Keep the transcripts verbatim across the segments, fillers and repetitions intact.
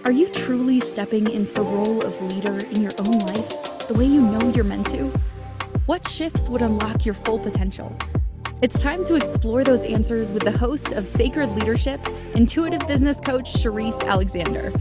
Are you truly stepping into the role of leader in your own life, the way you know you're meant to? What shifts would unlock your full potential? It's time to explore those answers with the host of Sacred Leadership, intuitive business coach Cherise Alexander.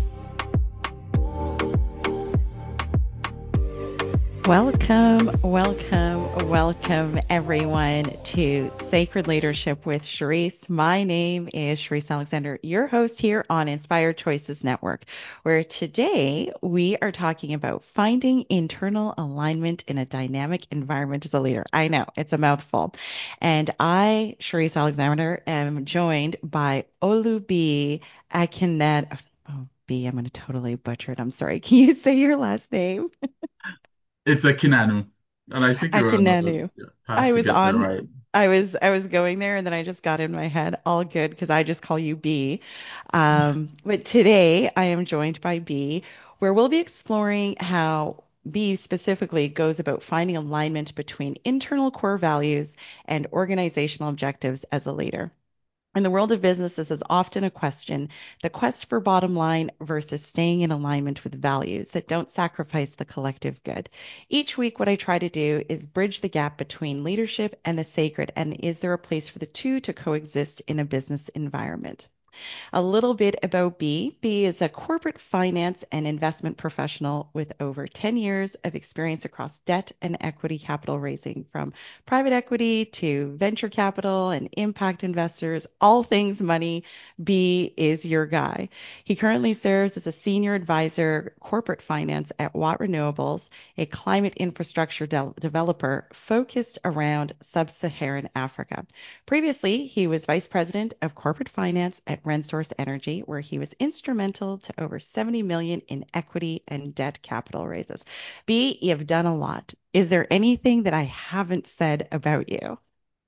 Welcome, welcome, welcome everyone to Sacred Leadership with Cherise. My name is Cherise Alexander, your host here on Inspired Choices Network, where today we are talking about finding internal alignment in a dynamic environment as a leader. I know it's a mouthful. And I, Cherise Alexander, am joined by Olubi Akinet. Oh, B, I'm going to totally butcher it. I'm sorry. Can you say your last name? It's a Kinanu, and I think you're on the Akinenu. yeah, path I to was get that on right. I was I was going there and then I just got in my head. All good because I just call you B. Um, but today I am joined by B, where we'll be exploring how B specifically goes about finding alignment between internal core values and organizational objectives as a leader. In the world of business, this is often a question, the quest for bottom line versus staying in alignment with values that don't sacrifice the collective good. Each week, what I try to do is bridge the gap between leadership and the sacred, and is there a place for the two to coexist in a business environment? A little bit about B. B is a corporate finance and investment professional with over ten years of experience across debt and equity capital raising, from private equity to venture capital and impact investors, all things money. B is your guy. He currently serves as a senior advisor corporate finance at Watt Renewables, a climate infrastructure de- developer focused around sub-Saharan Africa. Previously, he was vice president of corporate finance at RenSource Energy, where he was instrumental to over seventy million dollars in equity and debt capital raises. B, you've done a lot. Is there anything that I haven't said about you?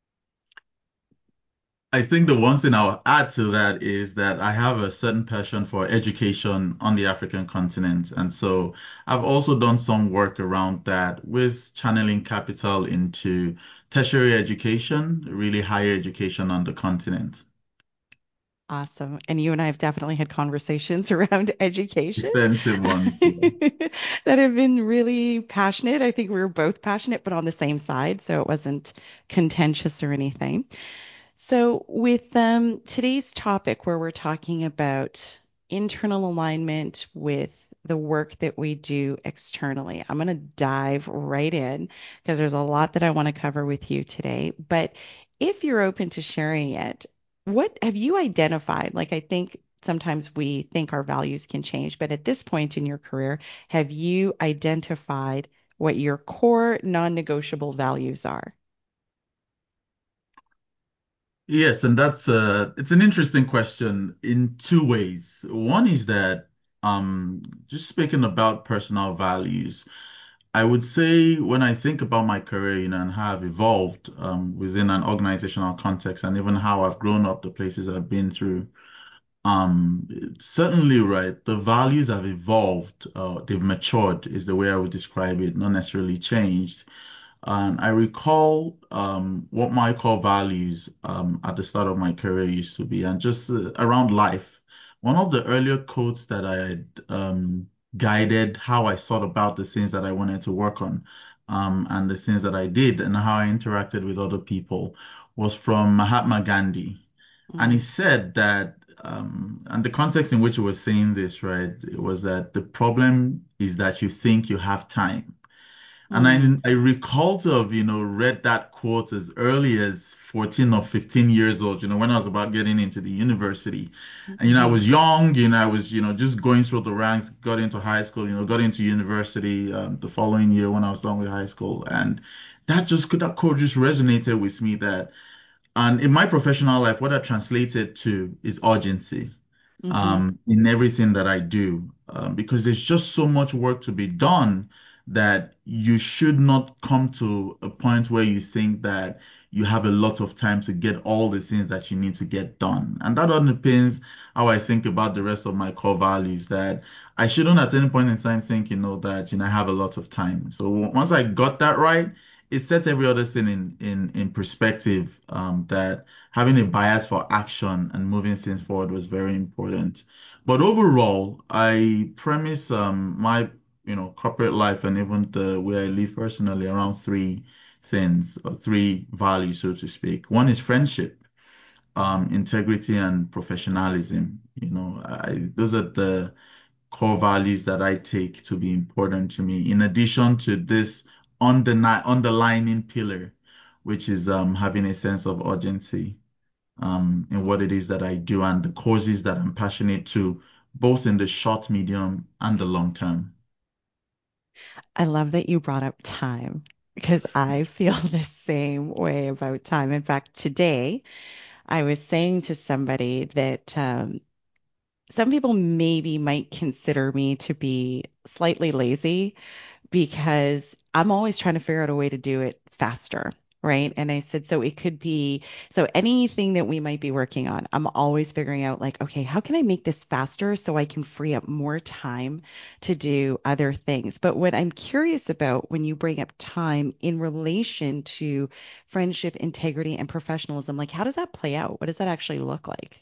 I think the one thing I'll add to that is that I have a certain passion for education on the African continent. And so I've also done some work around that with channeling capital into tertiary education, really higher education on the continent. Awesome. And you and I have definitely had conversations around education Extensive ones. Yeah. that have been really passionate. I think we were both passionate, but on the same side, so it wasn't contentious or anything. So, with um, today's topic, where we're talking about internal alignment with the work that we do externally, I'm going to dive right in because there's a lot that I want to cover with you today. But if you're open to sharing it, what have you identified? Like, I think sometimes we think our values can change, but at this point in your career, have you identified what your core non negotiable values are? Yes, and that's uh it's an interesting question in two ways. One is that um just speaking about personal values, I would say when I think about my career, you know, and how I've evolved um within an organizational context and even how I've grown up, the places I've been through, um certainly right, the values have evolved, uh they've matured is the way I would describe it, not necessarily changed. And I recall um, what my core values um, at the start of my career used to be, and just uh, around life. One of the earlier quotes that I had um, guided how I thought about the things that I wanted to work on, um, and the things that I did, and how I interacted with other people was from Mahatma Gandhi. And he Mm, said that, um, and the context in which he was saying this, right, it was that the problem is that you think you have time. And mm, I I recall to have, you know, read that quote as early as fourteen or fifteen years old, you know, when I was about getting into the university. And, you know, I mm-hmm, was young, you know, I was, you know, just going through the ranks, got into high school, you know, got into university um, the following year when I was done with high school. And that just, that quote just resonated with me that, and in my professional life, what that translated to is urgency mm-hmm. um, in everything that I do, um, because there's just so much work to be done that you should not come to a point where you think that you have a lot of time to get all the things that you need to get done. And that underpins how I think about the rest of my core values, that I shouldn't at any point in time think, you know, that, you know, I have a lot of time. So once I got that right, it sets every other thing in in in perspective. Um, that having a bias for action and moving things forward was very important. But overall, I premise um my you know corporate life and even the way I live personally around three things or three values, so to speak. One is friendship, um, integrity, and professionalism. You know, I, those are the core values that I take to be important to me, in addition to this underni underlining pillar, which is um, having a sense of urgency um, in what it is that I do and the causes that I'm passionate to, both in the short, medium, and the long term. I love that you brought up time because I feel the same way about time. In fact, today I was saying to somebody that um, some people maybe might consider me to be slightly lazy because I'm always trying to figure out a way to do it faster. Right. And I said, so it could be, so anything that we might be working on, I'm always figuring out, like, okay, how can I make this faster so I can free up more time to do other things? But what I'm curious about when you bring up time in relation to friendship, integrity, and professionalism, like, how does that play out? What does that actually look like?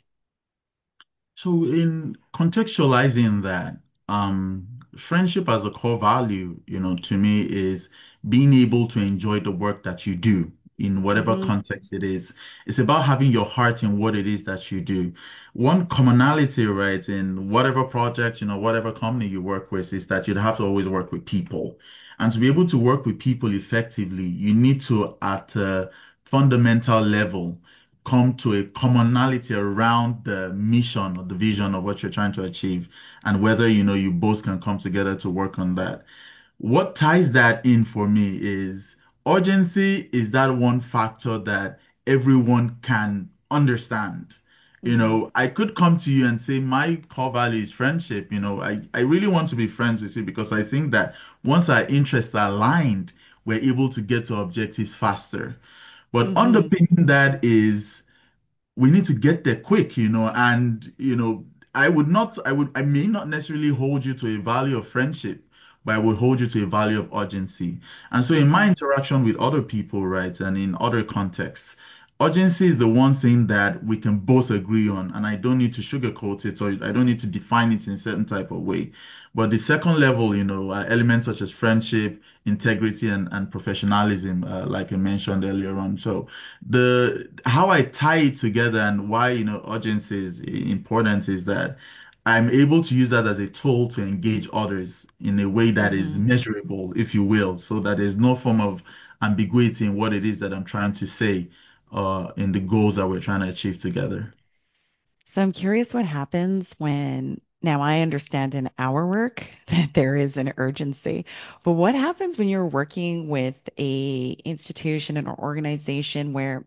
So in contextualizing that, um, friendship as a core value, you know, to me is being able to enjoy the work that you do in whatever Mm-hmm. context it is. It's about having your heart in what it is that you do. One commonality, right, in whatever project, you know, whatever company you work with is that you'd have to always work with people. And to be able to work with people effectively, you need to, at a fundamental level, come to a commonality around the mission or the vision of what you're trying to achieve, and whether you know you both can come together to work on that. What ties that in for me is urgency is that one factor that everyone can understand. You Mm-hmm. know, I could come to you and say my core value is friendship. You know, I, I really want to be friends with you because I think that once our interests are aligned, we're able to get to objectives faster. But Mm-hmm. underpinning that is we need to get there quick, you know, and you know, I would not, I would, I may not necessarily hold you to a value of friendship, but I would hold you to a value of urgency. And so in my Mm-hmm. interaction with other people, right, and in other contexts, urgency is the one thing that we can both agree on, and I don't need to sugarcoat it or I don't need to define it in a certain type of way. But the second level, you know, uh, elements such as friendship, integrity, and, and professionalism, uh, like I mentioned earlier on. So the how I tie it together and why you know urgency is important is that I'm able to use that as a tool to engage others in a way that is Mm-hmm. measurable, if you will, so that there's no form of ambiguity in what it is that I'm trying to say, uh, in the goals that we're trying to achieve together. So I'm curious what happens when, now I understand in our work that there is an urgency, but what happens when you're working with a institution and an organization where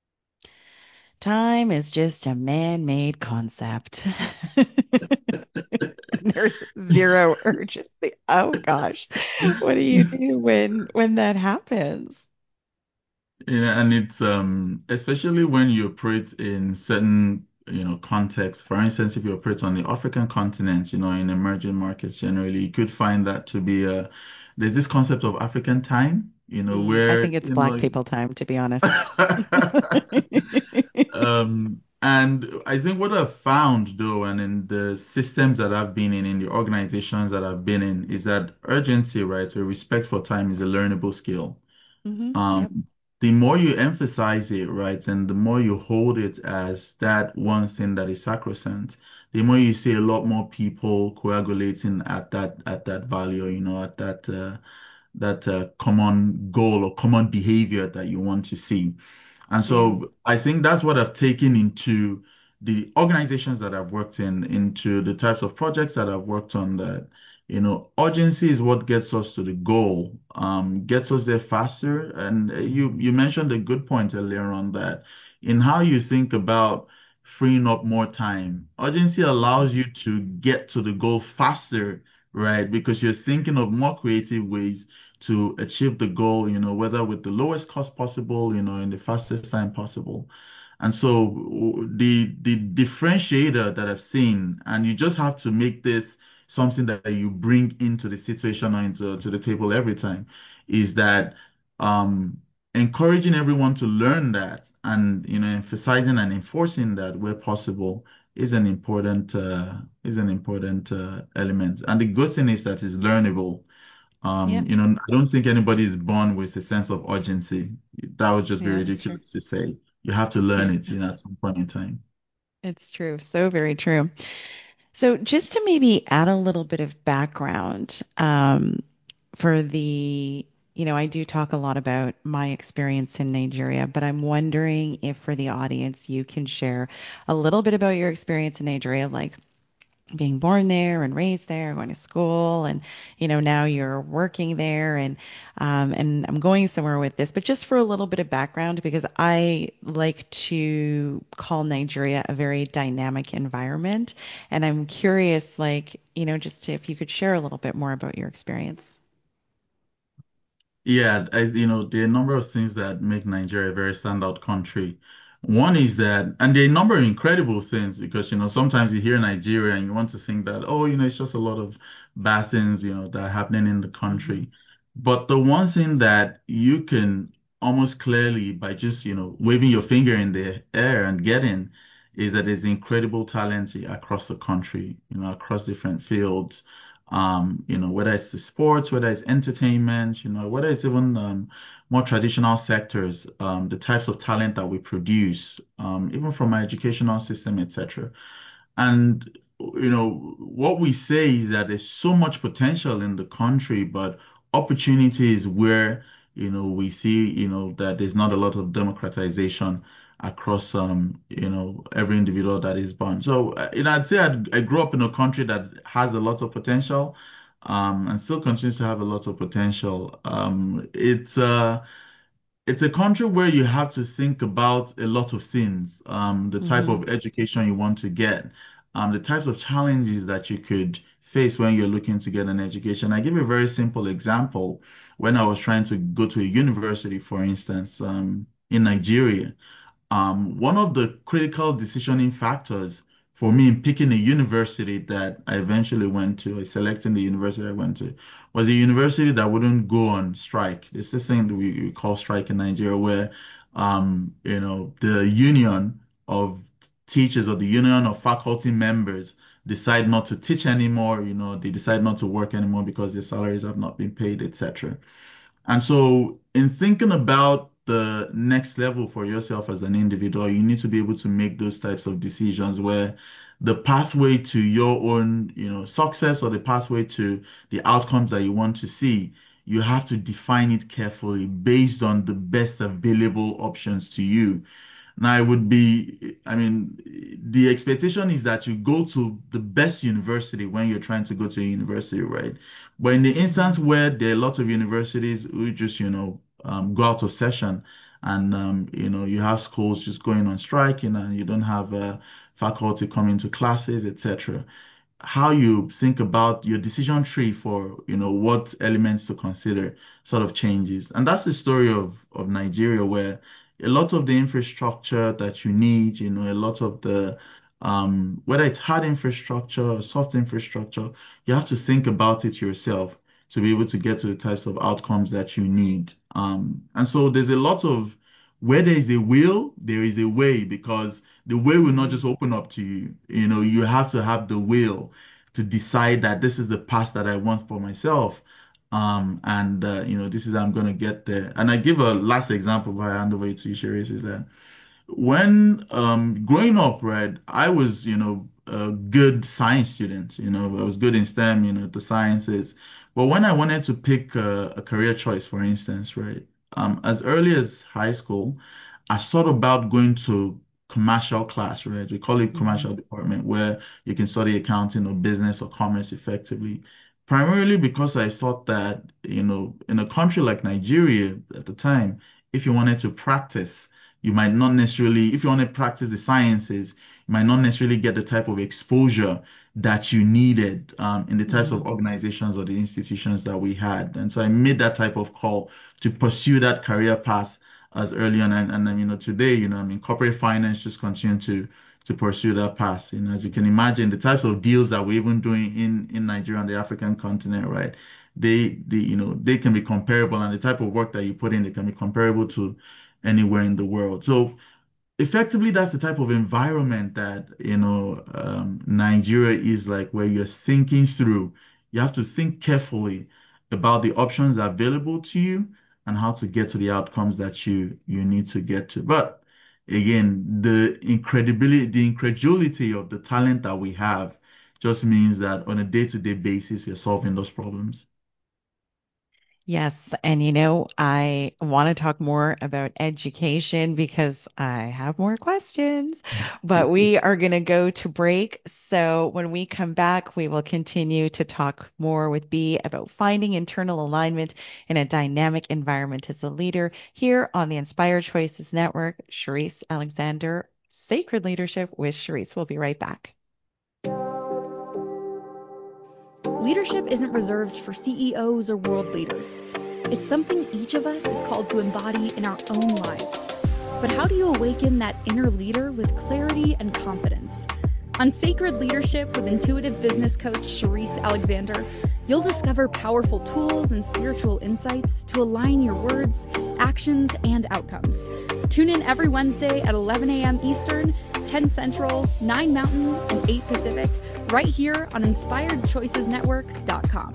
time is just a man-made concept? There's zero urgency. Oh gosh. What do you do when when that happens? Yeah, and it's um especially when you operate in certain, you know, contexts. For instance, if you operate on the African continent, you know, in emerging markets generally, you could find that to be a there's this concept of African time, you know, Mm, I where, think it's you black know, people time, to be honest. um and I think what I've found though, and in the systems that I've been in, in the organizations that I've been in, is that urgency, right, or respect for time is a learnable skill. Hmm. Yep. Um, the more you emphasize it, right, and the more you hold it as that one thing that is sacrosanct, the more you see a lot more people coagulating at that at that value, you know, at that uh, that uh, common goal or common behavior that you want to see. And Yeah. so I think that's what I've taken into the organizations that I've worked in, into the types of projects that I've worked on that, you know, urgency is what gets us to the goal, um, gets us there faster. And uh, you you mentioned a good point earlier on that in how you think about freeing up more time, urgency allows you to get to the goal faster, right? Because you're thinking of more creative ways to achieve the goal, you know, whether with the lowest cost possible, you know, in the fastest time possible. And so w- the the differentiator that I've seen, and you just have to make this something that you bring into the situation or into to the table every time, is that um, encouraging everyone to learn that and you know emphasizing and enforcing that where possible is an important uh, is an important uh, element. And the good thing is that it's learnable. Yeah, Um, you know, I don't think anybody is born with a sense of urgency. That would just be yeah, that's true. ridiculous to say. You have to learn Yeah, it, you know, at some point in time. it's true. So very true. So just to maybe add a little bit of background, um, for the, you know, I do talk a lot about my experience in Nigeria, but I'm wondering if for the audience you can share a little bit about your experience in Nigeria, like being born there and raised there, going to school, and you know now you're working there, and um, and I'm going somewhere with this, but just for a little bit of background, because I like to call Nigeria a very dynamic environment, and I'm curious, like you know, just if you could share a little bit more about your experience. Yeah, I, you know, there are a number of things that make Nigeria a very standout country. One is that, and there are a number of incredible things because, you know, sometimes you hear Nigeria and you want to think that, oh, you know, it's just a lot of bad things, you know, that are happening in the Hmm. country. But the one thing that you can almost clearly, by just, you know, waving your finger in the air and getting, is that there's incredible talent across the country, you know, across different fields, um, you know, whether it's the sports, whether it's entertainment, you know, whether it's even um, more traditional sectors, um, the types of talent that we produce, um, even from our educational system, et cetera. And, you know, what we say is that there's so much potential in the country, but opportunity is where, you know, we see, you know, that there's not a lot of democratization across, um, you know, every individual that is born. So, uh, you know, I'd say I'd, I grew up in a country that has a lot of potential, um, and still continues to have a lot of potential. Um, it's, uh, it's a country where you have to think about a lot of things, um, the type Hmm. of education you want to get, um, the types of challenges that you could face when you're looking to get an education. I give a very simple example. When I was trying to go to a university, for instance, um, in Nigeria. Um, one of the critical decisioning factors for me in picking a university that I eventually went to, or selecting the university I went to, was a university that wouldn't go on strike. There's this thing that we, we call strike in Nigeria, where um, you know, the union of teachers or the union of faculty members decide not to teach anymore, you know, they decide not to work anymore because their salaries have not been paid, et cetera. And so, in thinking about the next level for yourself as an individual, you need to be able to make those types of decisions where the pathway to your own, you know, success or the pathway to the outcomes that you want to see, you have to define it carefully based on the best available options to you. Now, it would be, I mean, the expectation is that you go to the best university when you're trying to go to a university, right? But in the instance Hmm. where there are lots of universities who just, you know, um, go out of session and, um, you know, you have schools just going on strike, you know, and you don't have uh, faculty coming to classes, et cetera, how you think about your decision tree for, you know, what elements to consider sort of changes. And that's the story of of Nigeria, where a lot of the infrastructure that you need, you know, a lot of the um, whether it's hard infrastructure or soft infrastructure, you have to think about it yourself to be able to get to the types of outcomes that you need. Um, and so there's a lot of where there is a will, there is a way, because the way will not Hmm. just open up to you. You know, you have to have the will to decide that this is the path that I want for myself. Um, and uh, you know, this is how I'm gonna get there. And I give a last example before I hand over to you, Sharice, is that when um growing up, right, I was, you know, a good science student. You know, I was good in STEM, you know, the sciences. But when I wanted to pick a, a career choice, for instance, right, um, as early as high school, I thought about going to commercial class, right? We call it Hmm. commercial department, where you can study accounting or business or commerce effectively. Primarily because I thought that, you know, in a country like Nigeria at the time, if you wanted to practice, you might not necessarily, if you want to practice the sciences, you might not necessarily get the type of exposure that you needed um, in the types Hmm. of organizations or the institutions that we had. And so I made that type of call to pursue that career path as early on. And, and then, you know, today, you know, I mean, corporate finance just continue to to pursue that path. You know, as you can imagine, the types of deals that we're even doing in in Nigeria and the African continent, right? they, they, you know, they can be comparable, and the type of work that you put in, they can be comparable to anywhere in the world. So effectively, that's the type of environment that, you know, um, Nigeria is like, where you're thinking through. You have to think carefully about the options available to you and how to get to the outcomes that you you need to get to. But again, the incredibility, the incredulity of the talent that we have just means that on a day-to-day basis, we're solving those problems. Yes, and you know, I want to talk more about education because I have more questions, but we are going to go to break. So when we come back, we will continue to talk more with B about finding internal alignment in a dynamic environment as a leader here on the Inspired Choices Network. Charisse Alexander, Sacred Leadership with Charisse. We'll be right back. Leadership isn't reserved for C E Os or world leaders. It's something each of us is called to embody in our own lives. But how do you awaken that inner leader with clarity and confidence? On Sacred Leadership with intuitive business coach Charisse Alexander, you'll discover powerful tools and spiritual insights to align your words, actions, and outcomes. Tune in every Wednesday at eleven a.m. Eastern, ten Central, nine Mountain, and eight Pacific, right here on inspired choices network dot com.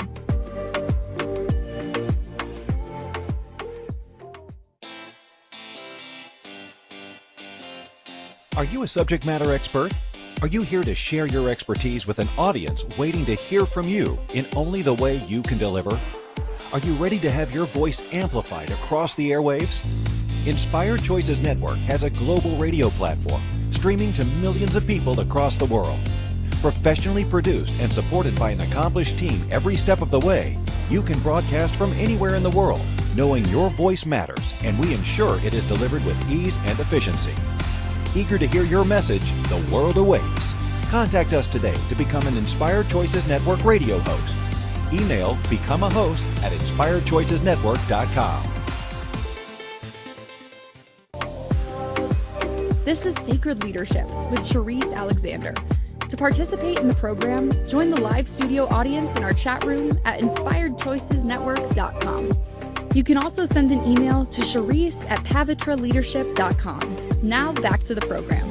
Are you a subject matter expert? Are you here to share your expertise with an audience waiting to hear from you in only the way you can deliver? Are you ready to have your voice amplified across the airwaves? Inspired Choices Network has a global radio platform streaming to millions of people across the world. Professionally produced and supported by an accomplished team every step of the way, you can broadcast from anywhere in the world, knowing your voice matters, and we ensure it is delivered with ease and efficiency. Eager to hear your message, the world awaits. Contact us today to become an Inspired Choices Network radio host. Email become a host at inspired choices network dot com. This is Sacred Leadership with Charisse Alexander. To participate in the program, join the live studio audience in our chat room at inspired choices network dot com. You can also send an email to Charisse at pavitra leadership dot com. Now back to the program.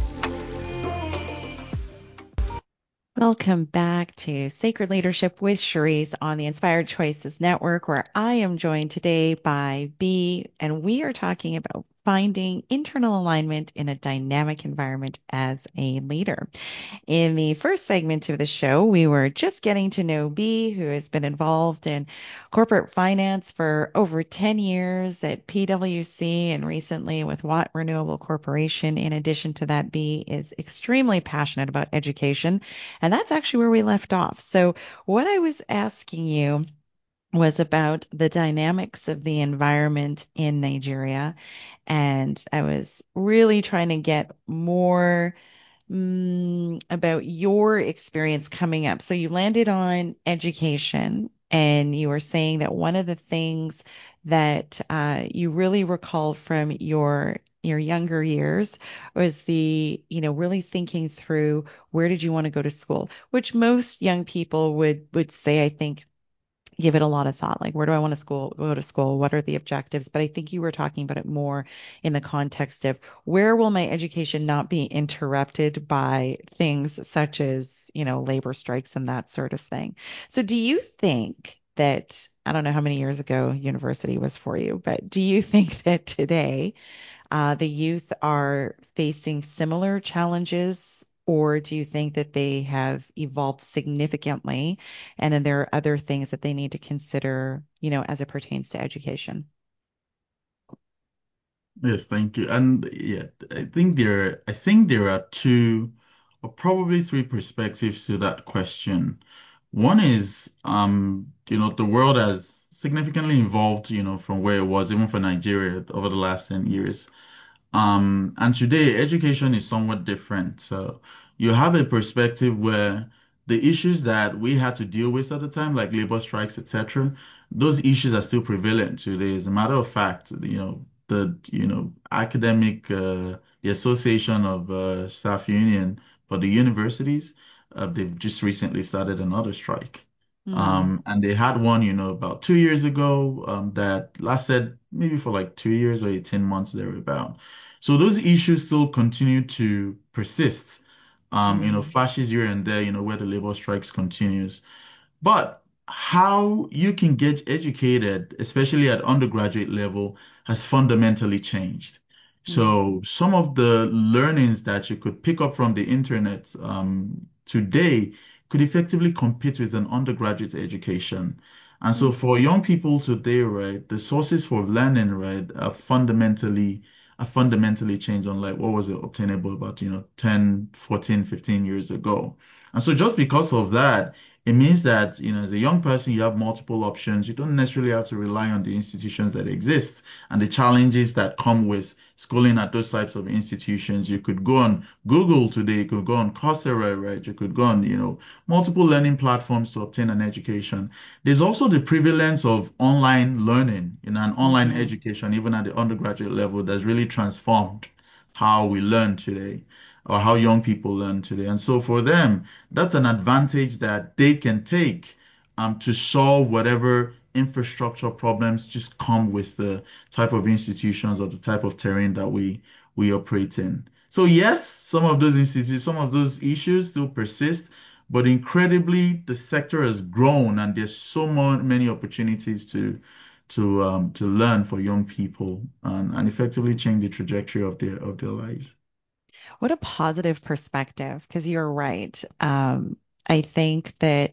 Welcome back to Sacred Leadership with Charisse on the Inspired Choices Network, where I am joined today by B, and we are talking about finding internal alignment in a dynamic environment as a leader. In the first segment of the show, we were just getting to know B, who has been involved in corporate finance for over ten years at P W C and recently with Watt Renewable Corporation. In addition to that, B is extremely passionate about education, and that's actually where we left off. So what I was asking you was about the dynamics of the environment in Nigeria. And I was really trying to get more mm, about your experience coming up. So you landed on education, and you were saying that one of the things that uh, you really recalled from your your younger years was the, you know, really thinking through where did you want to go to school, which most young people would would say, I think, give it a lot of thought, like where do I want to school go to school, what are the objectives? But I think you were talking about it more in the context of where will my education not be interrupted by things such as, you know, labor strikes and that sort of thing. So do you think that, I don't know how many years ago university was for you, but do you think that today uh, the youth are facing similar challenges, or do you think that they have evolved significantly? And then there are other things that they need to consider, you know, as it pertains to education. Yes, thank you. And yeah, I think there, I think there are two or probably three perspectives to that question. One is, um, you know, the world has significantly evolved, you know, from where it was, even for Nigeria over the last ten years. Um, and today, education is somewhat different. So you have a perspective where the issues that we had to deal with at the time, like labor strikes, et cetera, those issues are still prevalent today. As a matter of fact, you know, the, you know, academic, uh, the Association of uh, Staff Union for the universities, uh, they've just recently started another strike. Mm. Um, and they had one, you know, about two years ago, um, that lasted maybe for like two years or eighteen months thereabout. So those issues still continue to persist. Um, you know, Mm. flashes here and there, you know, where the labor strikes continues. But how you can get educated, especially at undergraduate level, has fundamentally changed. Mm. So some of the learnings that you could pick up from the internet um, today could effectively compete with an undergraduate education. And so Mm. for young people today, right, the sources for learning, right, are fundamentally are fundamentally changed on like what was obtainable about, you know, ten, fourteen, fifteen years ago. And so just because of that, it means that, you know, as a young person, you have multiple options. You don't necessarily have to rely on the institutions that exist and the challenges that come with schooling at those types of institutions. You could go on Google today, you could go on Coursera, right? You could go on, you know, multiple learning platforms to obtain an education. There's also the prevalence of online learning, you know, an online Mm-hmm. education, even at the undergraduate level, that's really transformed how we learn today or how young people learn today. And so for them, that's an advantage that they can take um, to solve whatever infrastructure problems just come with the type of institutions or the type of terrain that we we operate in. So yes, some of those institutes, some of those issues still persist, but incredibly, the sector has grown and there's so mo- many opportunities to to um, to learn for young people and, and effectively change the trajectory of their of their lives. What a positive perspective, because you're right. Um, I think that,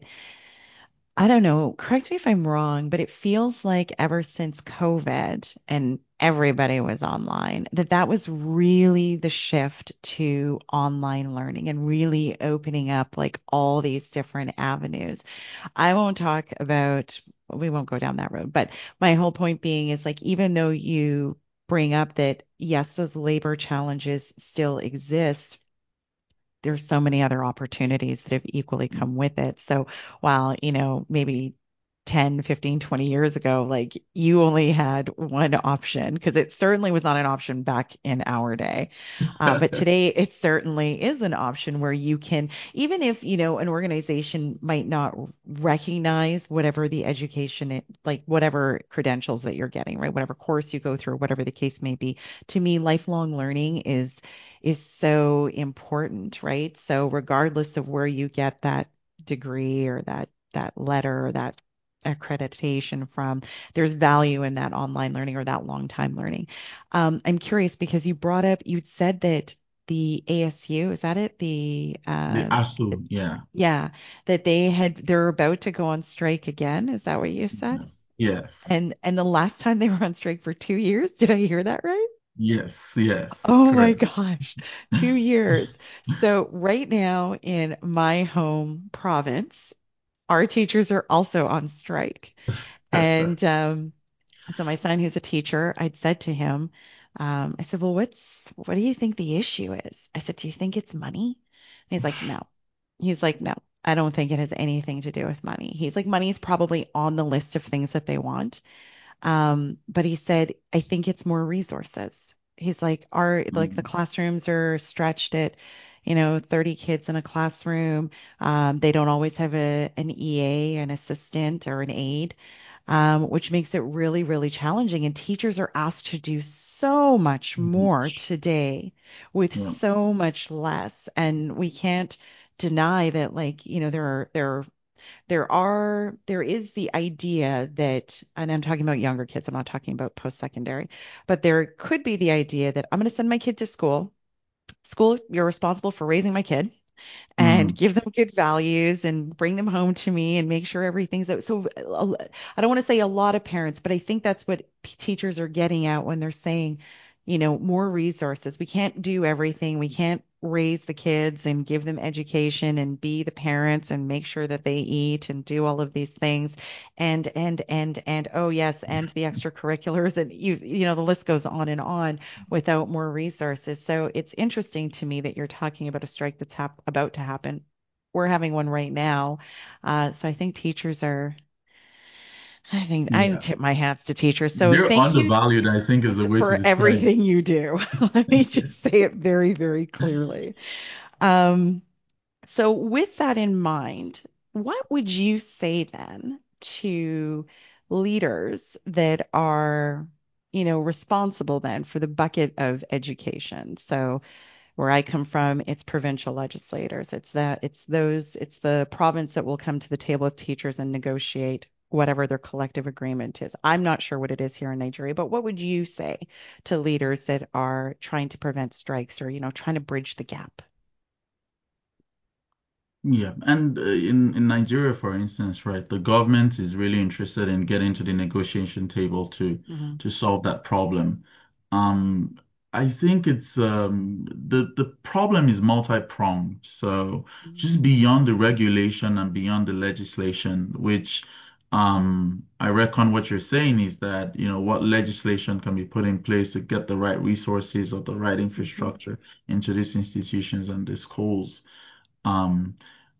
I don't know, correct me if I'm wrong, but it feels like ever since COVID and everybody was online, that that was really the shift to online learning and really opening up like all these different avenues. I won't talk about, we won't go down that road, but my whole point being is like, even though you bring up that, yes, those labor challenges still exist, there's so many other opportunities that have equally come with it. So while, you know, maybe ten, fifteen, twenty years ago, like you only had one option because it certainly was not an option back in our day. Uh, but today it certainly is an option where you can, even if, you know, an organization might not recognize whatever the education, it, like whatever credentials that you're getting, right? Whatever course you go through, whatever the case may be. To me, lifelong learning is is so important, right? So regardless of where you get that degree or that that letter or that accreditation from, there's value in that online learning or that long time learning. Um, I'm curious because you brought up, you said that the A S U, is that it? The The uh, ASU, yeah. yeah, that they had they're about to go on strike again. Is that what you said? Yes. Yes. And and the last time they were on strike for two years, did I hear that right? Yes. Yes. Oh my Correct. gosh, two years. So right now in my home province, our teachers are also on strike. And um, so my son, who's a teacher, I'd said to him, um, I said, well, what's what do you think the issue is? I said, do you think it's money? And he's like, no. He's like, no, I don't think it has anything to do with money. He's like, money's probably on the list of things that they want. Um, but he said, I think it's more resources. He's like, our like the Mm, classrooms are stretched at, you know, thirty kids in a classroom. Um, they don't always have a an E A, an assistant, or an aide, um, which makes it really, really challenging. And teachers are asked to do so much more much. today with Yeah. so much less. And we can't deny that, like, you know, there are there are there are there is the idea that, and I'm talking about younger kids, I'm not talking about post-secondary, but there could be the idea that I'm going to send my kid to school. School, you're responsible for raising my kid and Mm, give them good values and bring them home to me and make sure everything's out. So uh, I don't want to say a lot of parents, but I think that's what p- teachers are getting at when they're saying, you know, more resources. We can't do everything. We can't raise the kids and give them education and be the parents and make sure that they eat and do all of these things. And and and and oh yes, and the extracurriculars and you you know the list goes on and on without more resources. So it's interesting to me that you're talking about a strike that's hap about to happen. We're having one right now. Uh, so I think teachers are, I think I yeah. tip my hats to teachers. So They're thank you undervalued, I think, is the way to for describe. everything you do. Let me just say it very, very clearly. Um, so with that in mind, what would you say then to leaders that are, you know, responsible then for the bucket of education? So where I come from, it's provincial legislators. It's that, it's those, it's the province that will come to the table with teachers and negotiate whatever their collective agreement is. I'm not sure what it is here in Nigeria, but what would you say to leaders that are trying to prevent strikes or, you know, trying to bridge the gap? Yeah, and uh, in in Nigeria, for instance, right, the government is really interested in getting to the negotiation table to Hmm. to solve that problem. Um, I think it's um the the problem is multi-pronged. So just beyond the regulation and beyond the legislation, which um I reckon what you're saying is that, you know, what legislation can be put in place to get the right resources or the right Hmm. infrastructure into these institutions and the schools. Um,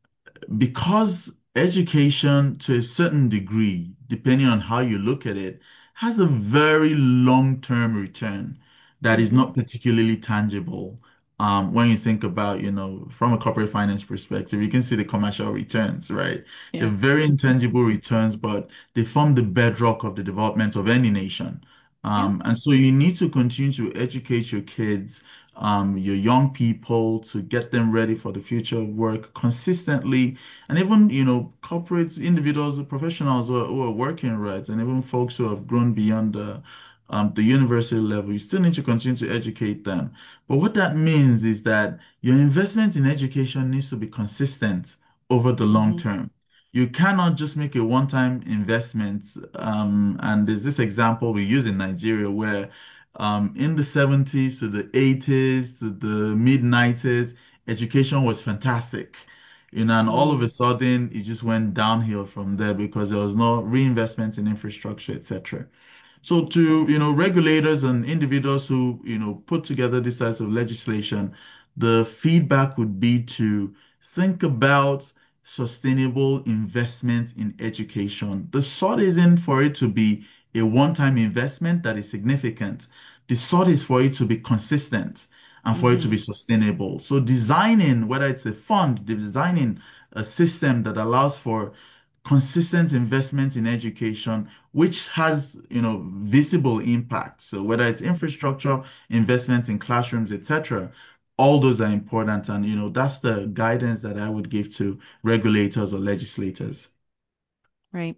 because education, to a certain degree, depending on how you look at it, has a very long-term return that is Hmm. not particularly tangible. Um, when you think about, you know, from a corporate finance perspective, you can see the commercial returns, right? They're Yeah. very intangible returns, but they form the bedrock of the development of any nation. Yeah. Um, and so you need to continue to educate your kids, um, your young people, to get them ready for the future of work consistently, and even, you know, corporates, individuals, professionals who are, who are working, right, and even folks who have grown beyond the um, the university level, you still need to continue to educate them. But what that means is that your investment in education needs to be consistent over the long Hmm. term. You cannot just make a one-time investment. Um, and there's this example we use in Nigeria where um, in the seventies to the eighties to the mid nineties, education was fantastic. You know, and all of a Mm. sudden it just went downhill from there because there was no reinvestment in infrastructure, et cetera. So to, you know, regulators and individuals who, you know, put together this types of legislation, the feedback would be to think about sustainable investment in education. The sort isn't for it to be a one-time investment that is significant. The sort is for it to be consistent and for it to be Hmm. sustainable. So designing, whether it's a fund, designing a system that allows for consistent investment in education, which has, you know, visible impact. So whether it's infrastructure, investment in classrooms, et cetera, all those are important. And, you know, that's the guidance that I would give to regulators or legislators. Right.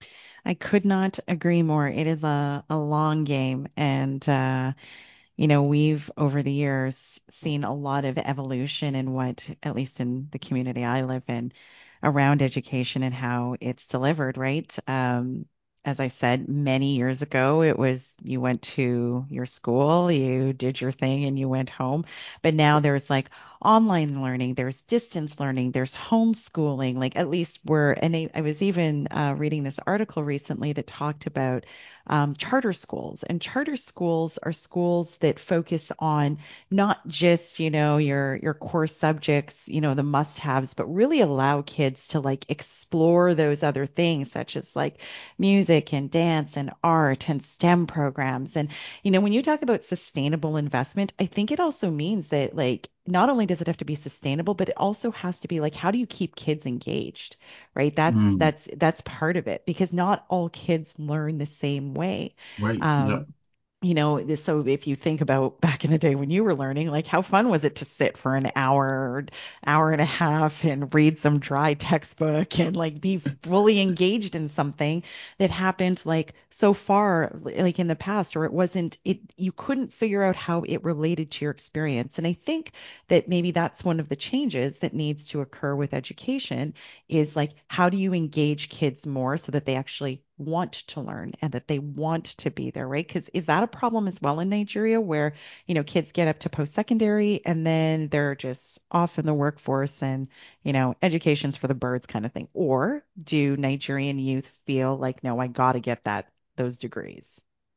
I could not agree more. It is a, a long game. And, uh, you know, we've over the years seen a lot of evolution in what, at least in the community I live in, around education and how it's delivered, right? Um, as I said, many years ago, it was you went to your school, you did your thing, and you went home. But now there's like online learning, there's distance learning, there's homeschooling. Like at least we're, and I, I was even uh, reading this article recently that talked about um, charter schools. And charter schools are schools that focus on not just, you know, your your core subjects, you know, the must-haves, but really allow kids to like explore those other things such as like music and dance and art and STEM programs. And, you know, when you talk about sustainable investment, I think it also means that like not only does it have to be sustainable, but it also has to be like, how do you keep kids engaged, right? That's Mm, that's that's part of it because not all kids learn the same way. right. Um, Yep. you know, this- so if you think about back in the day when you were learning, like how fun was it to sit for an hour, or hour and a half and read some dry textbook and like be fully engaged in something that happened like so far, like in the past, or it wasn't, it, you couldn't figure out how it related to your experience. And I think that maybe that's one of the changes that needs to occur with education is like, how do you engage kids more so that they actually want to learn and that they want to be there, right? Because is that a problem as well in Nigeria where, you know, kids get up to post-secondary and then they're just off in the workforce and, you know, education's for the birds kind of thing? Or do Nigerian youth feel like, no, I got to get that those degrees?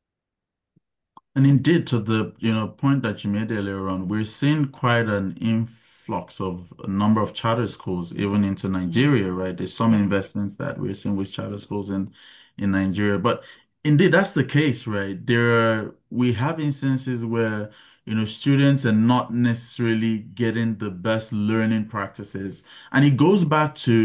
And indeed, to the, you know, point that you made earlier on, we're seeing quite an influx of a number of charter schools even into Mm. Nigeria, right? There's some Yeah. investments that we're seeing with charter schools in in Nigeria. But indeed, that's the case, right? There are, we have instances where, you know, students are not necessarily getting the best learning practices. And it goes back to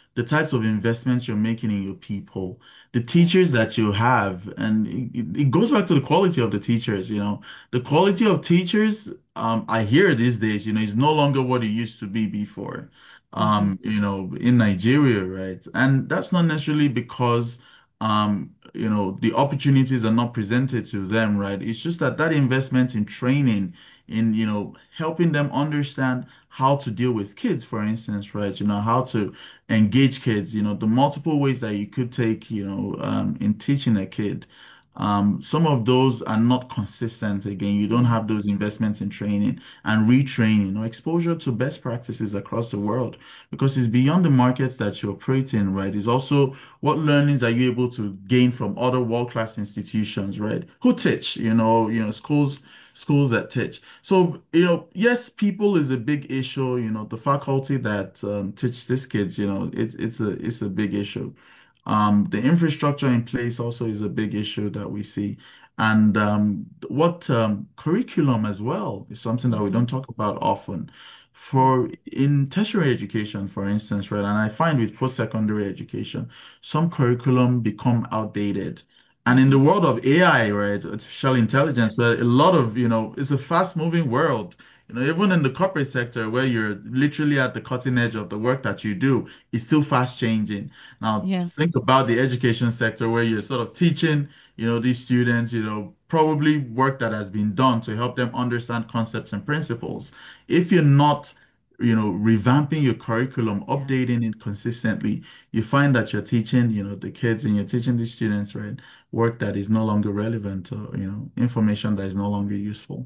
the types of investments you're making in your people, the teachers that you have, and it, it goes back to the quality of the teachers, you know. The quality of teachers, um, I hear these days, you know, is no longer what it used to be before, Hmm. um, you know, in Nigeria, right? And that's not necessarily because, um, you know, the opportunities are not presented to them, right? It's just that that investment in training, in, you know, helping them understand how to deal with kids, for instance, right? You know, how to engage kids, you know, the multiple ways that you could take, you know, um, in teaching a kid. Um, some of those are not consistent. Again, you don't have those investments in training and retraining or exposure to best practices across the world because it's beyond the markets that you operate in, right? It's also what learnings are you able to gain from other world-class institutions, right? Who teach, you know, you know, schools, schools that teach. So, you know, yes, people is a big issue. You know, the faculty that um, teach these kids, you know, it's it's a it's a big issue. Um, the infrastructure in place also is a big issue that we see. And um, what um, curriculum as well is something that we Hmm. don't talk about often. Yeah. For in tertiary education, for instance, right? And I find with post-secondary education, some curriculum become outdated. And in Hmm. the world of A I, right, artificial intelligence, where a lot of, you know, it's a fast-moving world. You know, even in the corporate sector where you're literally at the cutting edge of the work that you do, it's still fast changing. Now, Yeah. think about the education sector where you're sort of teaching, you know, these students, you know, probably work that has been done to help them understand concepts and principles. If you're not, you know, revamping your curriculum, Yeah. updating it consistently, you find that you're teaching, you know, the kids and you're teaching the students, right, work that is no longer relevant or, you know, information that is no longer useful.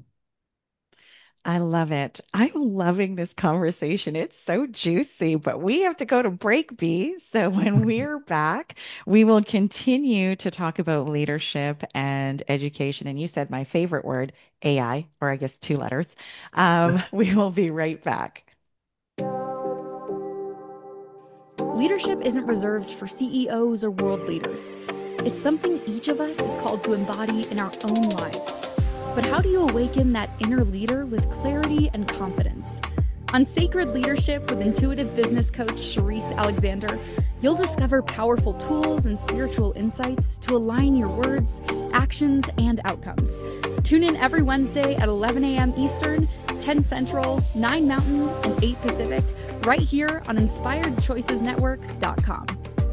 I love it. I'm loving this conversation. It's so juicy, but we have to go to break, B. So when we're back, we will continue to talk about leadership and education. And you said my favorite word, A I, or I guess two letters. Um, we will be right back. Leadership isn't reserved for C E Os or world leaders. It's something each of us is called to embody in our own lives. But how do you awaken that inner leader with clarity and confidence? On Sacred Leadership with intuitive business coach Charisse Alexander, you'll discover powerful tools and spiritual insights to align your words, actions, and outcomes. Tune in every Wednesday at eleven a.m. Eastern, ten Central, nine Mountain, and eight Pacific, right here on inspired choices network dot com.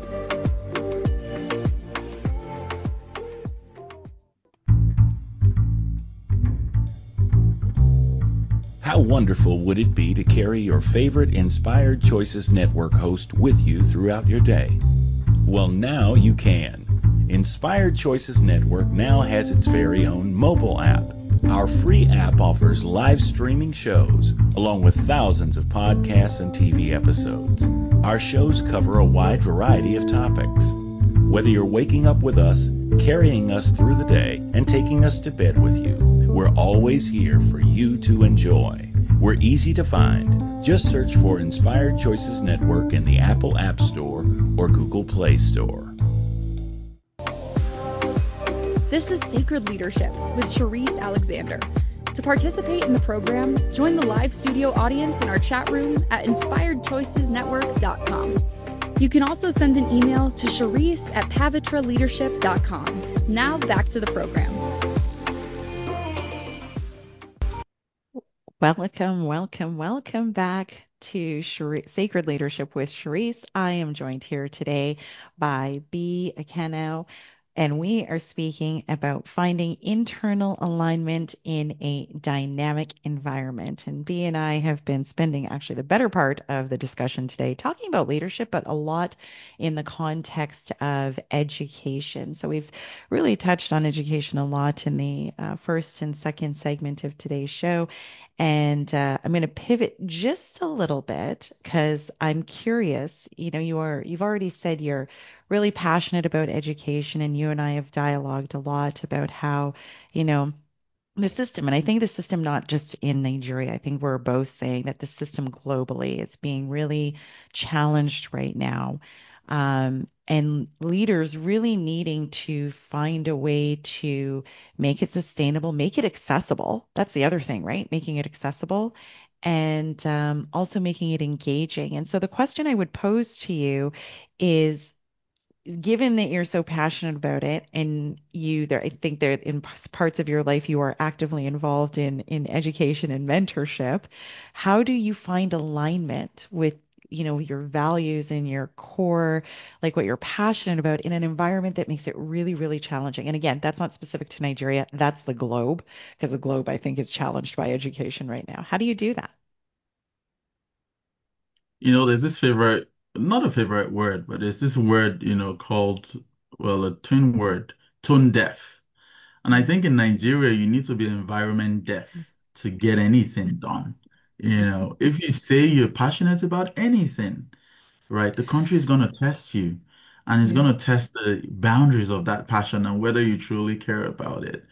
How wonderful would it be to carry your favorite Inspired Choices Network host with you throughout your day? Well, now you can. Inspired Choices Network now has its very own mobile app. Our free app offers live streaming shows, along with thousands of podcasts and T V episodes. Our shows cover a wide variety of topics. Whether you're waking up with us, carrying us through the day, and taking us to bed with you, we're always here for you to enjoy. We're easy to find. Just search for Inspired Choices Network in the Apple App Store or Google Play Store. This is Sacred Leadership with Charisse Alexander. To participate in the program, join the live studio audience in our chat room at inspired choices network dot com. You can also send an email to Charisse at pavitra leadership dot com. Now back to the program. Welcome, welcome, welcome back to Shari- Sacred Leadership with Charisse. I am joined here today by B. Akeno, and we are speaking about finding internal alignment in a dynamic environment. And B and I have been spending actually the better part of the discussion today talking about leadership, but a lot in the context of education. So we've really touched on education a lot in the uh, first and second segment of today's show. And uh, I'm going to pivot just a little bit because I'm curious. You know, you are you've already said you're really passionate about education, and you and I have dialogued a lot about how, you know, the system, and I think the system not just in Nigeria. I think we're both saying that the system globally is being really challenged right now. Um, and leaders really needing to find a way to make it sustainable, make it accessible. That's the other thing, right? Making it accessible and um, also making it engaging. And so the question I would pose to you is, given that you're so passionate about it and you there, I think that in p- parts of your life you are actively involved in in education and mentorship, how do you find alignment with, you know, your values and your core, like what you're passionate about in an environment that makes it really, really challenging? And again, that's not specific to Nigeria, that's the globe, because the globe, I think, is challenged by education right now. How do you do that? You know, there's this favorite, not a favorite word, but there's this word, you know, called, well, a twin word, tone deaf. And I think in Nigeria, you need to be environment deaf to get anything done. You know, if you say you're passionate about anything, right, the country is going to test you and it's Yeah. going to test the boundaries of that passion and whether you truly care about it.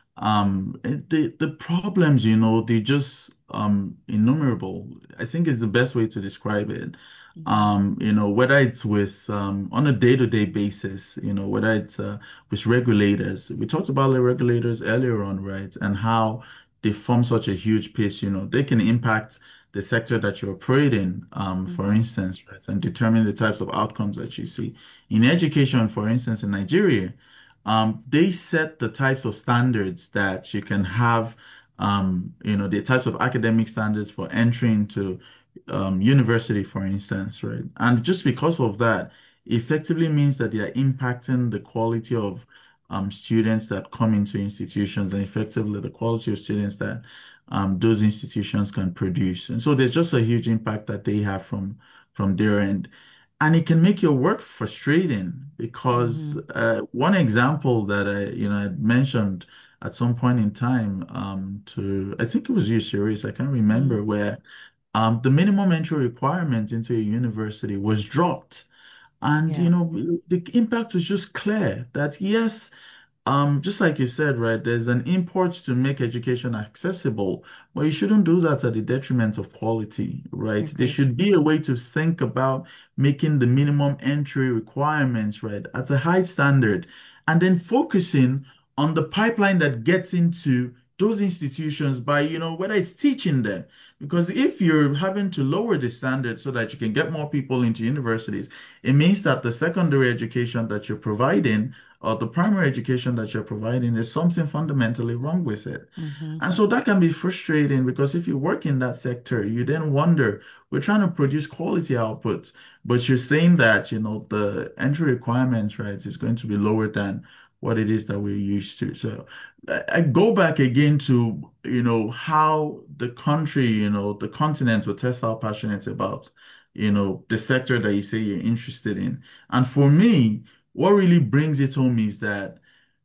Um, it- the the problems, you know, they just um innumerable. I think is the best way to describe it. Mhm. Um, you know, whether it's with um on a day-to-day basis, you know, whether it's uh, with regulators. We talked about the regulators earlier on, right? And how they form such a huge piece, you know, they can impact the sector that you operate in, um, for Mhm. instance, right, and determine the types of outcomes that you see. In education, for instance, in Nigeria, um, they set the types of standards that you can have, um, you know, the types of academic standards for entering to um, university, for instance, right? And just because of that, effectively means that they are impacting the quality of um, students that come into institutions and effectively the quality of students that um, those institutions can produce. And so there's just a huge impact that they have from from their end. And it can make your work frustrating because Mhm. uh, one example that I, you know, I mentioned at some point in time um, to, I think it was you, Cerise, I can't Mhm. remember, where um, the minimum entry requirement into a university was dropped. And, Yeah. you know, the impact was just clear that yes, um, just like you said, right, there's an import to make education accessible, but you shouldn't do that at the detriment of quality, right? There Agreed. should be a way to think about making the minimum entry requirements, right, at a high standard, and then focusing on the pipeline that gets into those institutions by, you know, whether it's teaching them. Because if you're having to lower the standard so that you can get more people into universities, it means that the secondary education that you're providing or the primary education that you're providing, there's something fundamentally wrong with it. Mhm. And so that can be frustrating because if you work in that sector, you then wonder, we're trying to produce quality outputs, but you're saying that, you know, the entry requirements, right, is going to be lower than what it is that we're used to. So I, I go back again to, you know, how the country, you know, the continent will test how passionate about, you know, the sector that you say you're interested in. And for me, what really brings it home is that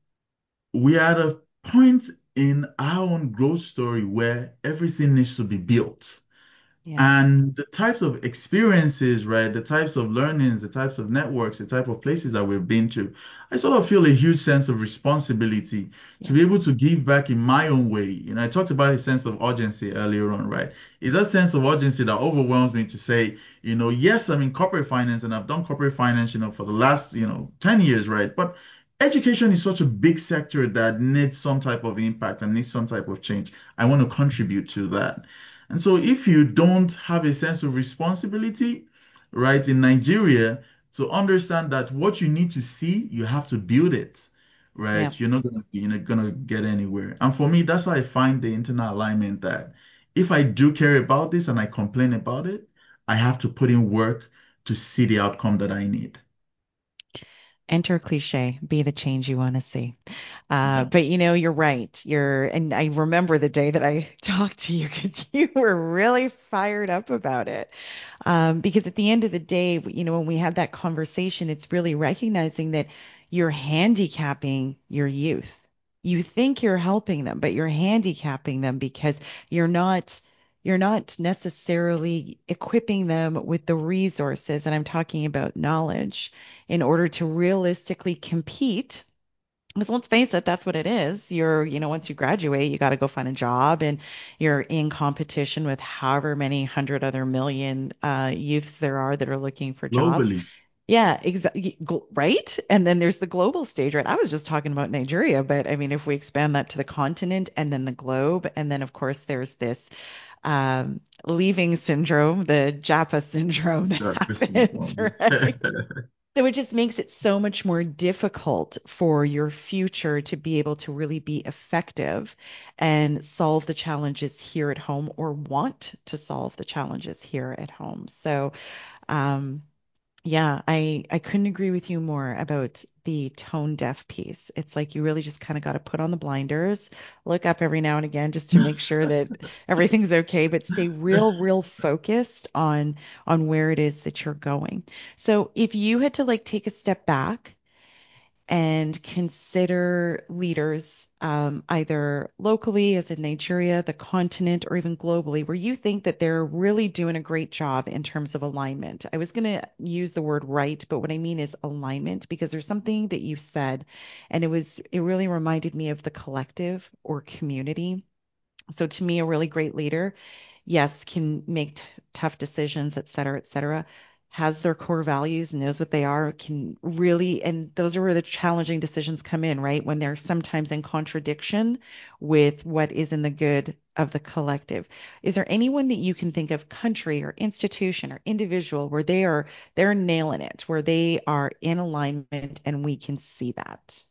we are at a point in our own growth story where everything needs to be built. Yeah. And the types of experiences, right, the types of learnings, the types of networks, the type of places that we've been to, I sort of feel a huge sense of responsibility to Yeah. be able to give back in my own way. You know, I talked about a sense of urgency earlier on, right? It's that sense of urgency that overwhelms me to say, you know, yes, I'm in corporate finance and I've done corporate finance, you know, for the last, you know, ten years, right? But education is such a big sector that needs some type of impact and needs some type of change. I want to contribute to that. And so if you don't have a sense of responsibility, right, in Nigeria, to understand that what you need to see, you have to build it, Yeah. right? You're not gonna, you're not gonna get anywhere. And for me, that's how I find the internal alignment that if I do care about this and I complain about it, I have to put in work to see the outcome that I need. Enter cliche, be the change you want to see. Uh, Yeah. but you know, you're right. You're, and I remember the day that I talked to you because you were really fired up about it. Um, because at the end of the day, you know, when we have that conversation, it's really recognizing that you're handicapping your youth. You think you're helping them, but you're handicapping them because you're not you're not necessarily equipping them with the resources, and I'm talking about knowledge, in order to realistically compete. Because let's face it, that's what it is. You're, you know, once you graduate, you got to go find a job and you're in competition with however many hundred other million uh, youths there are that are looking for jobs. Globally, Yeah, exactly. Right. And then there's the global stage, right? I was just talking about Nigeria, but I mean, if we expand that to the continent and then the globe, and then of course there's this um, leaving syndrome, the Japa syndrome that That person happens, right? So it just makes it so much more difficult for your future to be able to really be effective and solve the challenges here at home or want to solve the challenges here at home. So, um, yeah, I I couldn't agree with you more about the tone deaf piece. It's like you really just kind of got to put on the blinders, look up every now and again just to make sure that everything's okay, but stay real, real focused on on where it is that you're going. So if you had to like take a step back and consider leaders, um, either locally, as in Nigeria, the continent, or even globally, where you think that they're really doing a great job in terms of alignment. I was going to use the word right, but what I mean is alignment, because there's something that you said, and it was, it really reminded me of the collective or community. So to me, a really great leader, yes, can make t- tough decisions, et cetera, et cetera, has their core values, knows what they are, can really, and those are where the challenging decisions come in, right? When they're sometimes in contradiction with what is in the good of the collective. Is there anyone that you can think of, country or institution or individual, where they are they're nailing it, where they are in alignment and we can see that?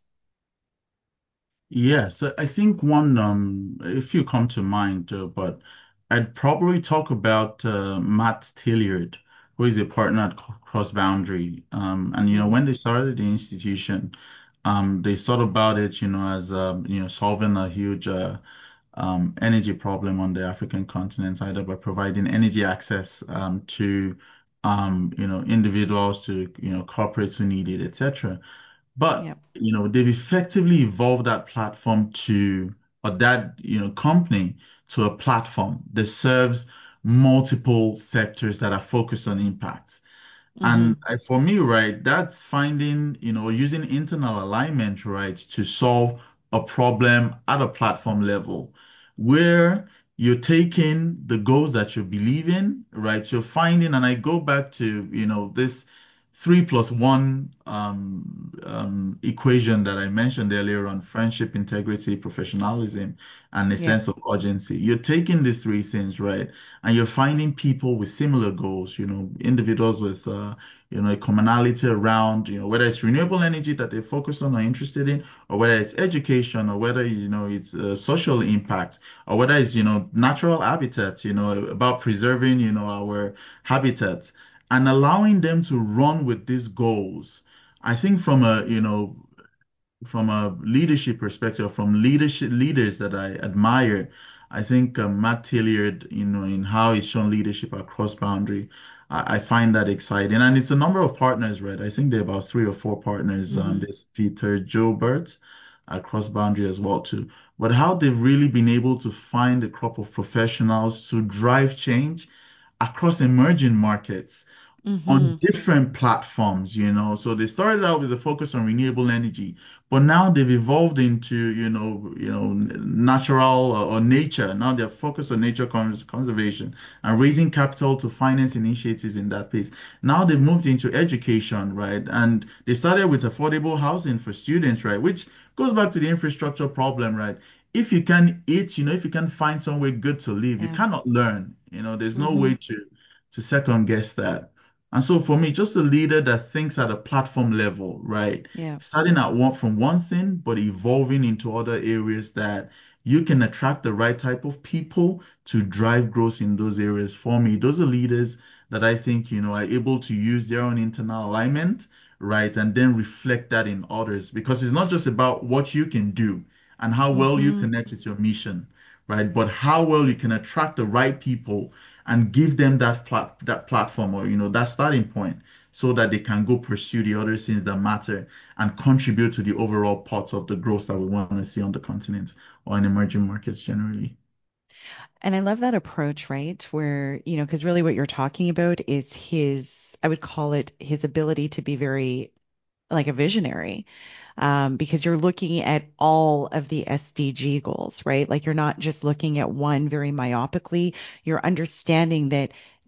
Yes, I I think one, um, a few come to mind, uh, but I'd probably talk about uh, Matt Tilliard, who is a partner at Co- Cross Boundary. Um, and you know, Mm, when they started the institution, um, they thought about it, you know, as um, you know, solving a huge uh, um, energy problem on the African continent, either by providing energy access um, to um, you know, individuals, to you know, corporates who need it, et cetera. But, yep. you know, they've effectively evolved that platform to, or that, you know, company to a platform that serves multiple sectors that are focused on impact. Mm-hmm. And I, for me, right, that's finding, you know, using internal alignment, right, to solve a problem at a platform level where you're taking the goals that you believe in, right? You're finding, and I go back to, you know, this three plus one um, um, equation that I mentioned earlier on friendship, integrity, professionalism, and a Yep. sense of urgency. You're taking these three things, right? And you're finding people with similar goals, you know, individuals with, uh, you know, a commonality around, you know, whether it's renewable energy that they focus on or interested in, or whether it's education, or whether, you know, it's uh, social impact, or whether it's, you know, natural habitats, you know, about preserving, you know, our habitats and allowing them to run with these goals. I think from a, you know, from a leadership perspective, from leadership leaders that I admire, I think uh, Matt Tilliard, you know, in how he's shown leadership across boundary, I, I find that exciting. And it's a number of partners, right? I think there are about three or four partners. Um, Mm-hmm. there's Peter Gilbert across boundary as well too. But how they've really been able to find a crop of professionals to drive change across emerging markets on Mm-hmm. different platforms, you know. So they started out with a focus on renewable energy, but now they've evolved into, you know, you know, n- natural or, or nature. Now they're focused on nature cons conservation and raising capital to finance initiatives in that pace. Now they've moved into education, right? And they started with affordable housing for students, right? Which goes back to the infrastructure problem, right? If you can eat, you know, if you can find somewhere good to live, you Yeah. cannot learn. You know, there's no Mm-hmm. way to to second guess that. And so for me, just a leader that thinks at a platform level, right? Yeah. Starting at one from one thing, but evolving into other areas that you can attract the right type of people to drive growth in those areas. For me, those are leaders that I think, you know, are able to use their own internal alignment, right? And then reflect that in others because it's not just about what you can do and how well you Mm-hmm. connect with your mission, right? But how well you can attract the right people and give them that plat that platform or you know that starting point so that they can go pursue the other things that matter and contribute to the overall part of the growth that we want to see on the continent or in emerging markets generally. And I love that approach, right? Where, you know, because really what you're talking about is his, I would call it his ability to be very like a visionary, um, because you're looking at all of the S D G goals, right? Like you're not just looking at one very myopically, you're understanding that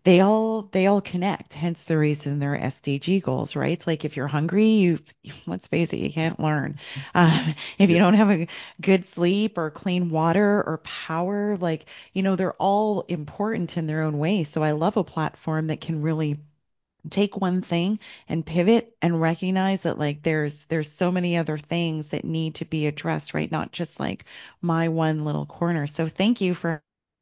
they all they all connect, hence the reason they're S D G goals, right? Like if you're hungry, you let's face it, you can't learn. Um, if you Yeah. don't have a good sleep or clean water or power, like, you know, they're all important in their own way. So I love a platform that can really take one thing and pivot and recognize that like there's there's so many other things that need to be addressed, right? Not just like my one little corner. So thank you for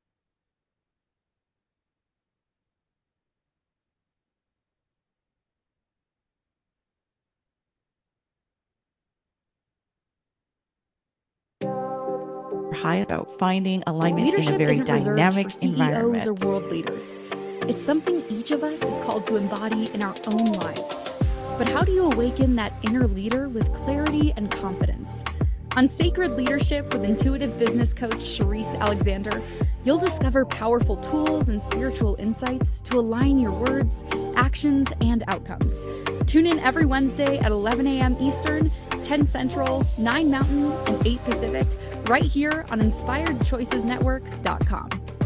high about finding alignment in a Leadership very isn't reserved for dynamic C E Os or environment. world leaders. It's something each of us is called to embody in our own lives. But how do you awaken that inner leader with clarity and confidence? On Sacred Leadership with intuitive business coach Charisse Alexander, you'll discover powerful tools and spiritual insights to align your words, actions, and outcomes. Tune in every Wednesday at eleven a.m. Eastern, ten Central, nine Mountain, and eight Pacific, right here on inspired choices network dot com.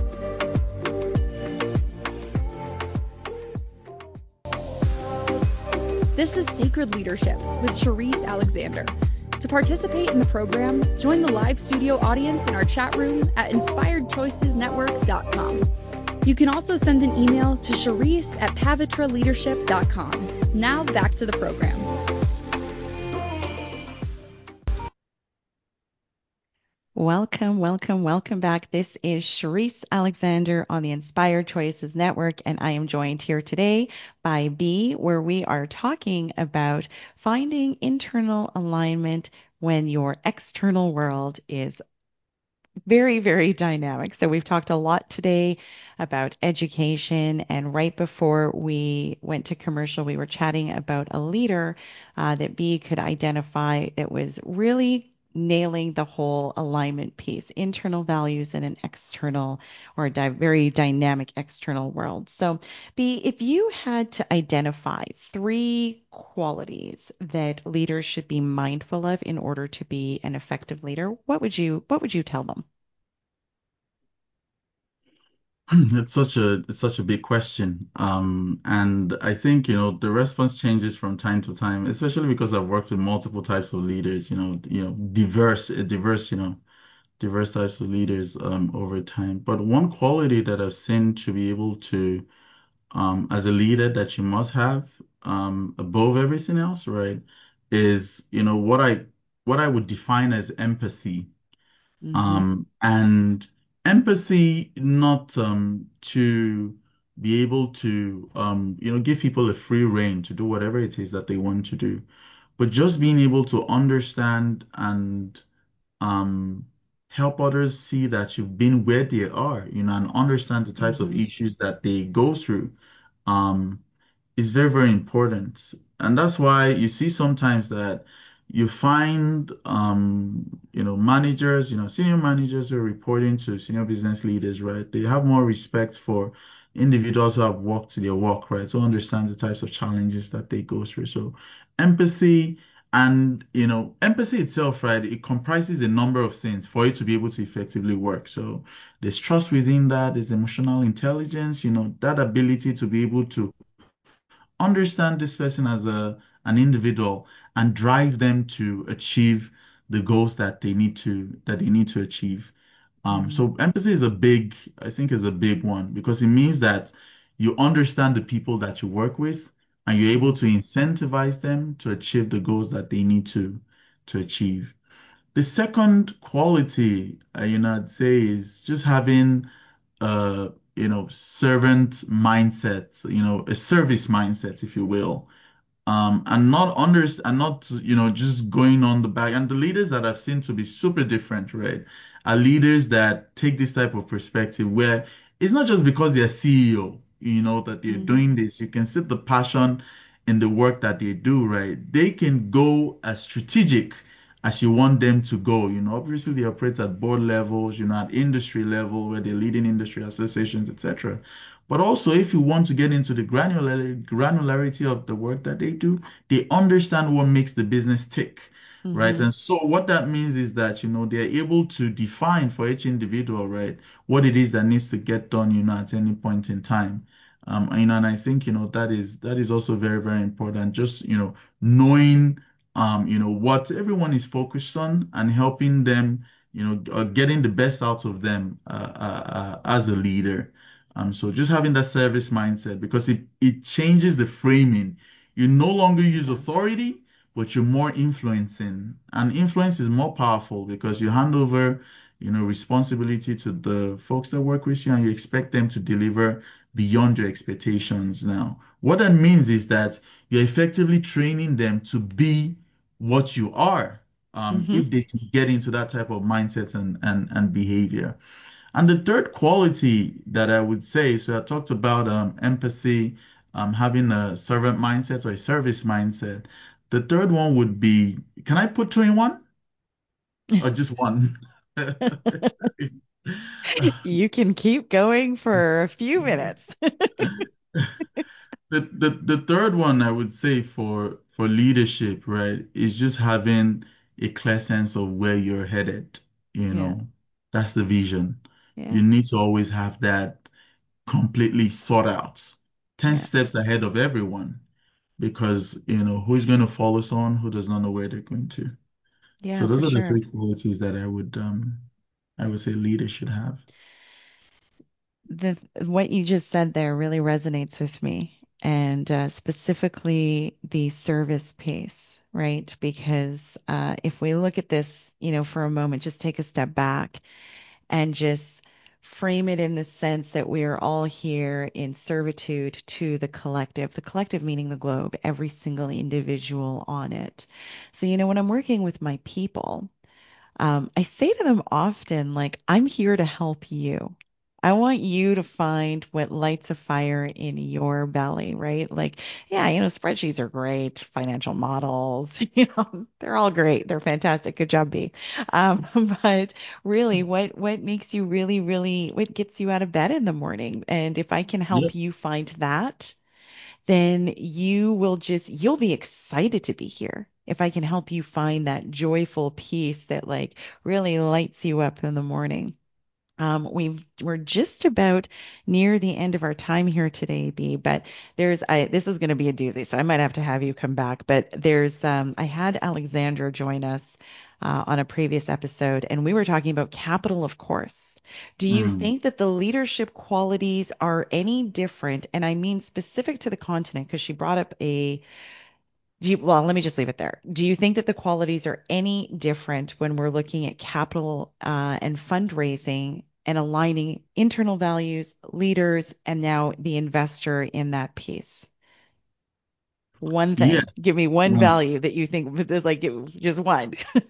This is Sacred Leadership with Charisse Alexander. To participate in the program, join the live studio audience in our chat room at inspired choices network dot com. You can also send an email to Charisse at pavitra leadership dot com. Now back to the program. Welcome, welcome, welcome back. This is Charisse Alexander on the Inspired Choices Network, and I am joined here today by B, where we are talking about finding internal alignment when your external world is very, very dynamic. So we've talked a lot today about education, and right before we went to commercial, we were chatting about a leader uh, that B could identify that was really nailing the whole alignment piece, internal values in an external or a di- very dynamic external world. So B, if you had to identify three qualities that leaders should be mindful of in order to be an effective leader, what would you what would you tell them? It's such a it's such a big question. Um, and I think, you know, the response changes from time to time, especially because I've worked with multiple types of leaders, you know, you know, diverse, uh, diverse, you know, diverse types of leaders um over time. But one quality that I've seen to be able to um as a leader that you must have um above everything else, right, is, you know, what I what I would define as empathy. Mm-hmm. Um, and empathy, not um, to be able to, um, you know, give people a free rein to do whatever it is that they want to do, but just being able to understand and um, help others see that you've been where they are, you know, and understand the types of Mm-hmm. issues that they go through. Um, is very, very important. And that's why you see sometimes that you find, um, you know, managers, you know, senior managers who are reporting to senior business leaders, right? They have more respect for individuals who have walked their walk, right? To understand the types of challenges that they go through. So empathy and, you know, empathy itself, right? It comprises a number of things for it to be able to effectively work. So there's trust within that, there's emotional intelligence, you know, that ability to be able to understand this person as a an individual and drive them to achieve the goals that they need to that they need to achieve. Um, Mm-hmm. so empathy is a big, I think is a big one because it means that you understand the people that you work with and you're able to incentivize them to achieve the goals that they need to to achieve. The second quality, uh, you know, I'd say is just having uh, you know, servant mindset, you know, a service mindset, if you will, um, and not under and not you know just going on the back. And the leaders that I've seen to be super different, right, are leaders that take this type of perspective where it's not just because they're C E O, you know, that they're Mm-hmm. doing this. You can see the passion in the work that they do, right? They can go as strategic as you want them to go. You know, obviously they operate at board levels, you know, at industry level where they're leading industry associations, et cetera. But also, if you want to get into the granular granularity of the work that they do, they understand what makes the business tick, right? Mm-hmm. And so what that means is that, you know, they're able to define for each individual, right, what it is that needs to get done, you know, at any point in time. Um, and, and I think, you know, that is that is also very, very important. Just, you know, knowing um, you know, what everyone is focused on and helping them, you know, uh, getting the best out of them uh, uh, uh, as a leader. Um, so just having that service mindset because it it changes the framing. You no longer use Yeah. authority, but you're more influencing. And influence is more powerful because you hand over, you know, responsibility to the folks that work with you and you expect them to deliver beyond your expectations now. What that means is that you're effectively training them to be what you are, um, Hmm. if they can get into that type of mindset and, and, and behavior. And the third quality that I would say, so I talked about um, empathy, um, having a servant mindset or a service mindset. The third one would be, can I put two in one or just one? You can keep going for a few minutes. The, the the third one I would say for for leadership, right, is just having a clear sense of where you're headed, you Yeah. know. That's the vision. Yeah. You need to always have that completely thought out, ten Yeah. steps ahead of everyone, because, you know, who's going to follow someone who does not know where they're going to. So Yeah, for those are the sure. three qualities that I would um I would say leaders should have. The what you just said there really resonates with me, and uh, specifically the service piece, right? Because uh, if we look at this, you know, for a moment, just take a step back and just frame it in the sense that we are all here in servitude to the collective, the collective meaning the globe, every single individual on it. So, you know, when I'm working with my people, um, I say to them often, like, I'm here to help you. I want you to find what lights a fire in your belly, right? Like, yeah, you know, spreadsheets are great, financial models, you know, they're all great. They're fantastic. Good job, B. Um, but really, what what makes you really, really, what gets you out of bed in the morning? And if I can Yep. help you find that, then you will just, you'll be excited to be here. If I can help you find that joyful peace that like really lights you up in the morning. Um, we've we're just about near the end of our time here today, B. But there's I this is going to be a doozy, so I might have to have you come back. But there's um, I had Alexandra join us uh, on a previous episode, and we were talking about capital, of course. Do you Mm. think that the leadership qualities are any different? And I mean specific to the continent, because she brought up a do you, well, let me just leave it there. Do you think that the qualities are any different when we're looking at capital uh, and fundraising and aligning internal values, leaders, and now the investor in that piece? One Yeah. thing. Give me one One value that you think, like it, just one.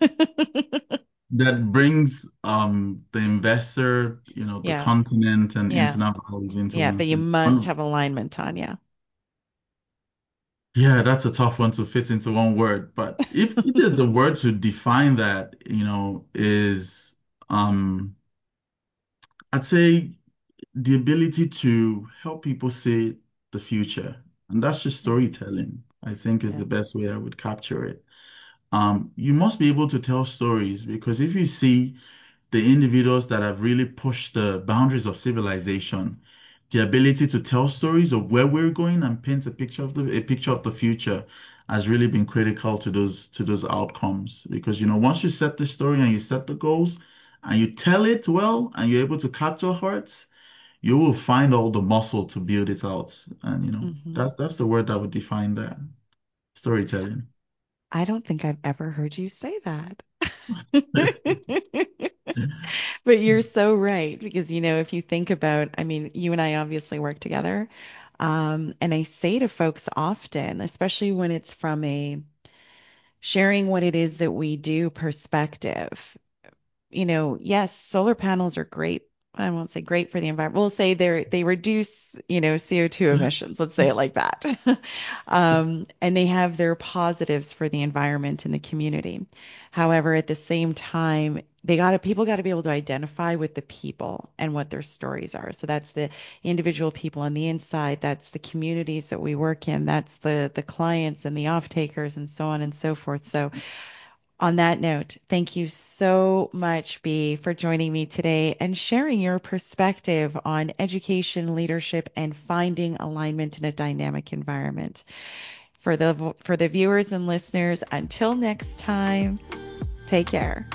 that brings um the investor, you know, the Yeah, continent and yeah, internal values into yeah. one That you thing. must One, have alignment on. Yeah. yeah, that's a tough one to fit into one word. But if, if there's a word to define that, you know, is um I'd say the ability to help people see the future. And that's just Yeah. storytelling, I think is Yeah. the best way I would capture it. Um, you must be able to tell stories because if you see the individuals that have really pushed the boundaries of civilization, the ability to tell stories of where we're going and paint a picture of the a picture of the future has really been critical to those to those outcomes. Because you know, once you set the story and you set the goals and you tell it well and you're able to capture hearts, you will find all the muscle to build it out. And you know, Hmm. that that's the word that would define that. Storytelling. I don't think I've ever heard you say that. But you're so right because, you know, if you think about, I mean, you and I obviously work together. Um, and I say to folks often, especially when it's from a sharing what it is that we do perspective, you know, yes, solar panels are great. I won't say great for the environment. We'll say they're they reduce, you know, C O two emissions. Let's say it like that. Um, and they have their positives for the environment and the community. However, at the same time, they got to people got to be able to identify with the people and what their stories are. So that's the individual people on the inside. That's the communities that we work in. That's the the clients and the off takers and so on and so forth. So On that note, thank you so much, B, for joining me today and sharing your perspective on education, leadership, and finding alignment in a dynamic environment. For the for the viewers and listeners, until next time, take care.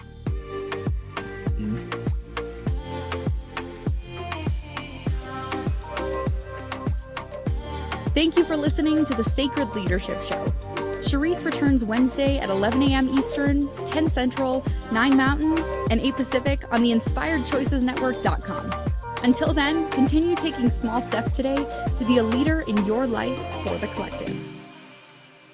Thank you for listening to the Sacred Leadership Show. Charisse returns Wednesday at eleven a.m. Eastern, ten Central, nine Mountain, and eight Pacific on the inspired choices network dot com. Until then, continue taking small steps today to be a leader in your life for the collective.